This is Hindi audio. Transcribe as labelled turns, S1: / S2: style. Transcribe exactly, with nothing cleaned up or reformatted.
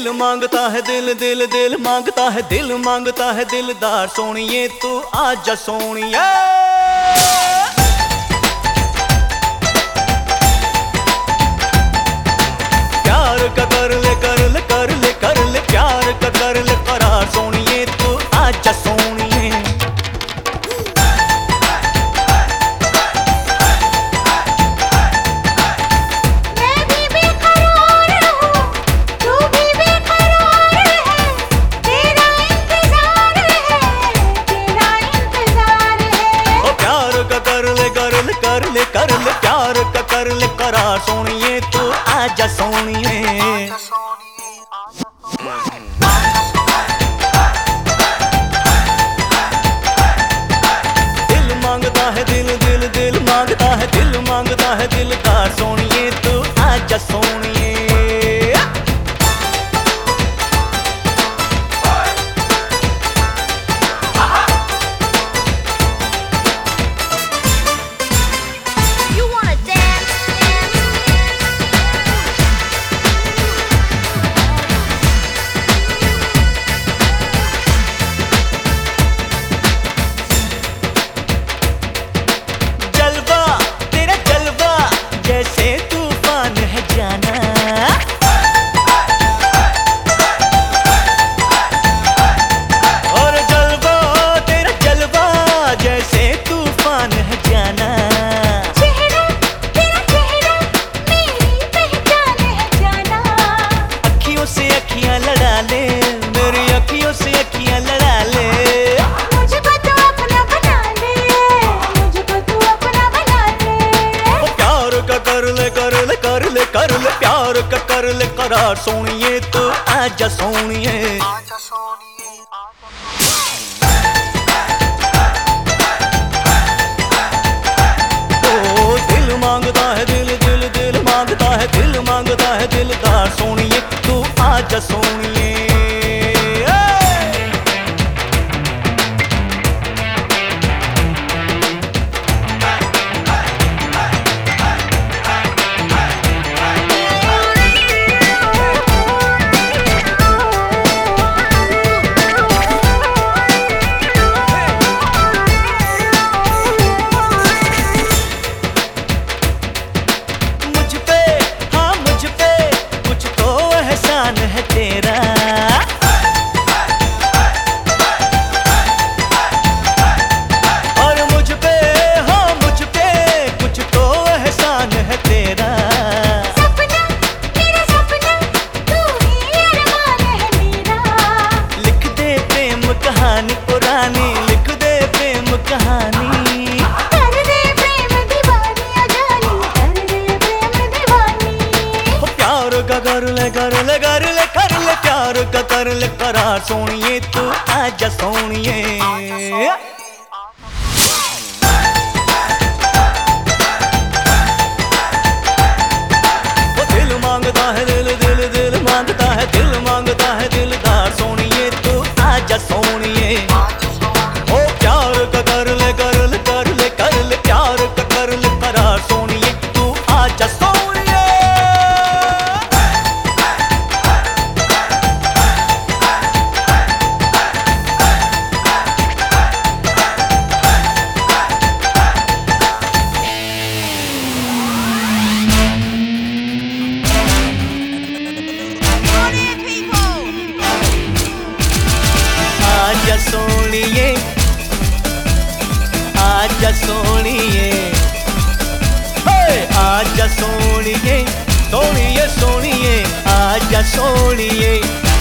S1: दिल मांगता है दिल दिल दिल मांगता है दिल मांगता है दिलदार सोनिए तू आजा सोनिए। प्यार का कर ले कर ले कर ले कर ले प्यार का कर ले करार सोनिए तू आजा सोनिए। कर ले कर ले प्यार का कर ले करार सोनिए तू आजा सोनिए। दिल मांगता है दिल दिल दिल मांगता है दिल मांगता है दिलदार सोनिए तू आजा सोनिए। जैसे तूफान है जाना और जलवा तेरा जलवा जैसे तूफान है जाना।
S2: चेहरा तेरा चेहरा मेरी पहचान है जाना।
S1: अखियों से अखियां लड़ा ले मेरी अखियों से अखियां लड़ा ले।
S2: मुझको तू अपना बना ले मुझको तू अपना बना ले।
S1: ओ प्यार का कर ले कर ले कर ले कर ले प्यार का कर ले करार सोनिए तू आजा सोनिए। ओ दिल मांगता है दिल दिल दिल मांगता है दिल मांगता है दिलदार सोनिए तू आजा सोनिए। है तेरा और मुझ पे हाँ मुझ पे कुछ तो एहसान है तेरा।
S2: सपना मेरा सपना तू ही अरमान है मेरा।
S1: लिख दे प्रेम कहानी पुरानी लिख दे प्रेम कहानी।
S2: कर दे प्रेम दीवानी अजानी कर दे प्रेम दीवानी।
S1: प्यार का कर ले कर ले कर ले कर ले प्यार का कर ले करार सोनिए तू आजा सोनिए। वो दिल मांगता है दिल दिल दिल मांगता है दिल मांगता है दिलदार सोनिए तू आजा सोनिए। ओ प्यार का कर ले कर ले कर ले कर ले प्यार का कर ले करार सोनिए तू आजा सोनिए। आजा सोनिए आजा सोनिए आजा सोनिए सोनिए सोनिए आजा सोनिए।